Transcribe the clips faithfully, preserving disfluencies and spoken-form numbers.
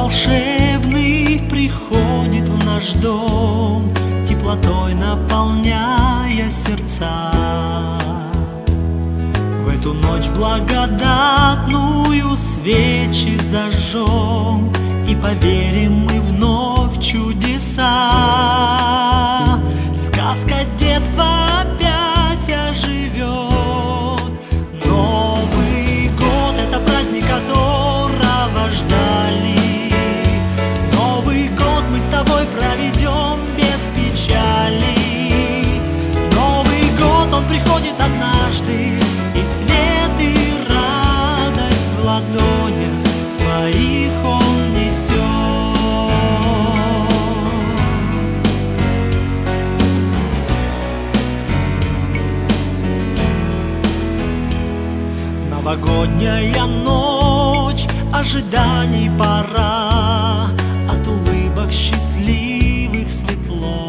волшебный приходит в наш дом, теплотой наполняя сердца. В эту ночь благодатную свечи зажжем и поверим мы вновь в чудеса. Сказка детства опять оживет. Новый год — это праздник, которого ждали. Новый год мы с тобой проведем без печали. Новый год, он приходит однажды, и свет, и радость в ладонях своих он несет. Новогодняя ночь, ожиданий пора, от улыбок счастливых светло.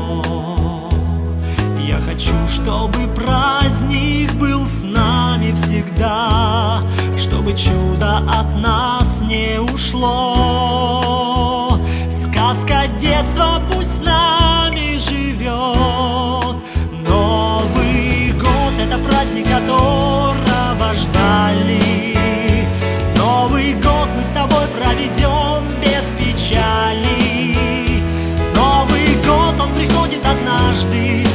Я хочу, чтобы праздник был с нами всегда, чтобы чудо от нас не ушло. Сказка детства пусть с нами живет. Новый год — это праздник, которого ждали. Новый год мы с тобой проведем без печали. Новый год, он приходит однажды,